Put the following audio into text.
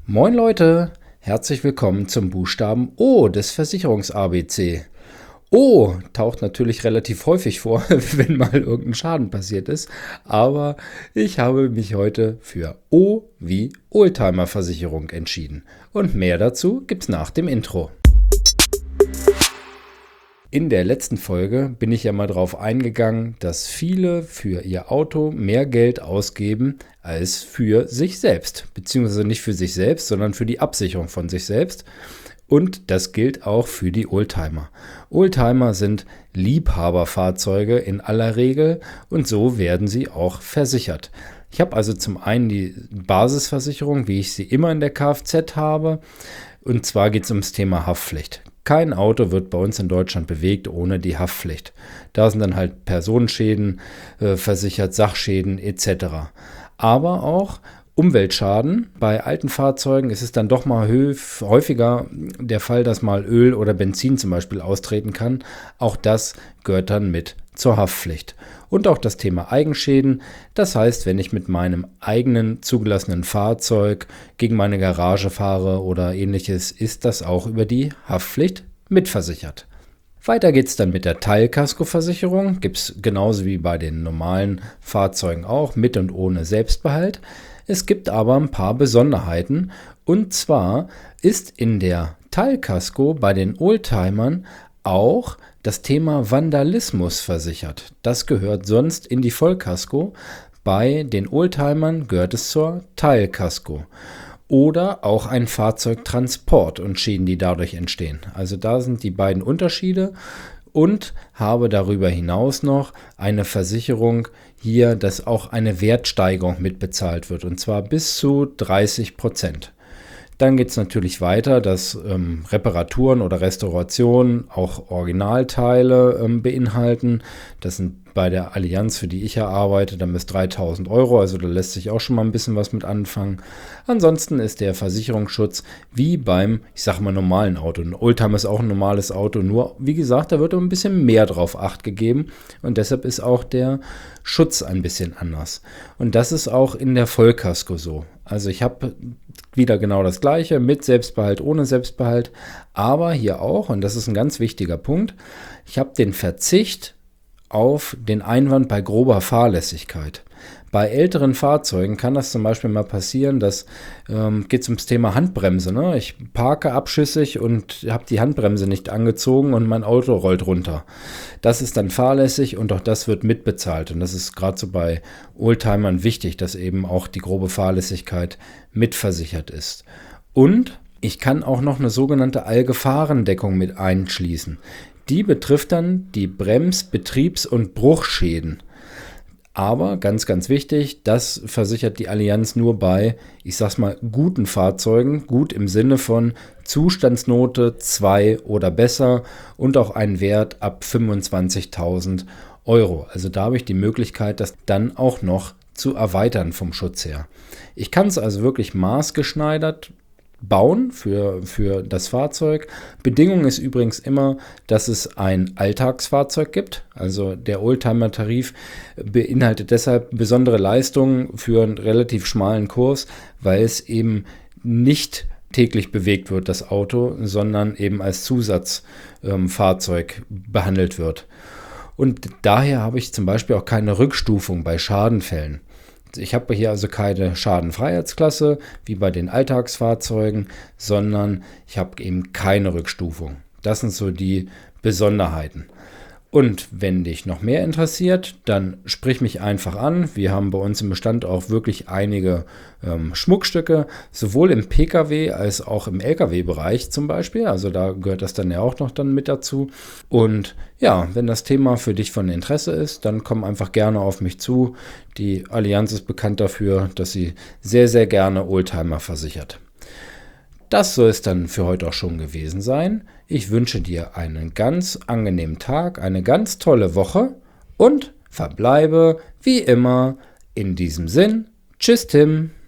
Moin Leute, herzlich willkommen zum Buchstaben O des Versicherungs-ABC. O taucht natürlich relativ häufig vor, wenn mal irgendein Schaden passiert ist, aber ich habe mich heute für O wie Oldtimer-Versicherung entschieden. Und mehr dazu gibt's nach dem Intro. In der letzten Folge bin ich ja mal darauf eingegangen, dass viele für ihr Auto mehr Geld ausgeben als für sich selbst. Beziehungsweise nicht für sich selbst, sondern für die Absicherung von sich selbst. Und das gilt auch für die Oldtimer. Oldtimer sind Liebhaberfahrzeuge in aller Regel und so werden sie auch versichert. Ich habe also zum einen die Basisversicherung, wie ich sie immer in der Kfz habe. Und zwar geht es ums Thema Haftpflicht. Kein Auto wird bei uns in Deutschland bewegt ohne die Haftpflicht. Da sind dann halt Personenschäden versichert, Sachschäden etc. Aber auch Umweltschaden. Bei alten Fahrzeugen ist es dann doch mal häufiger der Fall, dass mal Öl oder Benzin zum Beispiel austreten kann. Auch das gehört dann mit zur Haftpflicht. Und auch das Thema Eigenschäden. Das heißt, wenn ich mit meinem eigenen zugelassenen Fahrzeug gegen meine Garage fahre oder ähnliches, ist das auch über die Haftpflicht mitversichert. Weiter geht es dann mit der Teilkaskoversicherung. Gibt es genauso wie bei den normalen Fahrzeugen auch, mit und ohne Selbstbehalt. Es gibt aber ein paar Besonderheiten. Und zwar ist in der Teilkasko bei den Oldtimern auch das Thema Vandalismus versichert. Das gehört sonst in die Vollkasko. Bei den Oldtimern gehört es zur Teilkasko. Oder auch ein Fahrzeugtransport und Schäden, die dadurch entstehen. Also da sind die beiden Unterschiede und habe darüber hinaus noch eine Versicherung hier, dass auch eine Wertsteigerung mitbezahlt wird und zwar bis zu 30%. Dann geht es natürlich weiter, dass Reparaturen oder Restaurationen auch Originalteile beinhalten. Das sind bei der Allianz, für die ich ja arbeite, dann bis 3.000 Euro. Also da lässt sich auch schon mal ein bisschen was mit anfangen. Ansonsten ist der Versicherungsschutz wie beim, ich sage mal, normalen Auto. Ein Oldtimer ist auch ein normales Auto, nur wie gesagt, da wird ein bisschen mehr drauf Acht gegeben. Und deshalb ist auch der Schutz ein bisschen anders. Und das ist auch in der Vollkasko so. Also ich habe wieder genau das Gleiche mit Selbstbehalt, ohne Selbstbehalt, aber hier auch, und das ist ein ganz wichtiger Punkt, ich habe den Verzicht auf den Einwand bei grober Fahrlässigkeit. Bei älteren Fahrzeugen kann das zum Beispiel mal passieren, dass geht es ums Thema Handbremse. Ne? Ich parke abschüssig und habe die Handbremse nicht angezogen und mein Auto rollt runter. Das ist dann fahrlässig und auch das wird mitbezahlt. Und das ist gerade so bei Oldtimern wichtig, dass eben auch die grobe Fahrlässigkeit mitversichert ist. Und ich kann auch noch eine sogenannte Allgefahrendeckung mit einschließen. Die betrifft dann die Brems-, Betriebs- und Bruchschäden. Aber ganz, ganz wichtig, das versichert die Allianz nur bei, ich sag's mal, guten Fahrzeugen. Gut im Sinne von Zustandsnote 2 oder besser und auch einen Wert ab 25.000 Euro. Also da habe ich die Möglichkeit, das dann auch noch zu erweitern vom Schutz her. Ich kann es also wirklich maßgeschneidert bauen für das Fahrzeug. Bedingung ist übrigens immer, dass es ein Alltagsfahrzeug gibt. Also der Oldtimer-Tarif beinhaltet deshalb besondere Leistungen für einen relativ schmalen Kurs, weil es eben nicht täglich bewegt wird, das Auto, sondern eben als Zusatzfahrzeug behandelt wird. Und daher habe ich zum Beispiel auch keine Rückstufung bei Schadenfällen. Ich habe hier also keine Schadenfreiheitsklasse wie bei den Alltagsfahrzeugen, sondern ich habe eben keine Rückstufung. Das sind so die Besonderheiten. Und wenn dich noch mehr interessiert, dann sprich mich einfach an. Wir haben bei uns im Bestand auch wirklich einige Schmuckstücke, sowohl im Pkw als auch im Lkw-Bereich zum Beispiel. Also da gehört das dann ja auch noch dann mit dazu. Und ja, wenn das Thema für dich von Interesse ist, dann komm einfach gerne auf mich zu. Die Allianz ist bekannt dafür, dass sie sehr, sehr gerne Oldtimer versichert. Das soll es dann für heute auch schon gewesen sein. Ich wünsche dir einen ganz angenehmen Tag, eine ganz tolle Woche und verbleibe wie immer in diesem Sinn. Tschüss, Tim.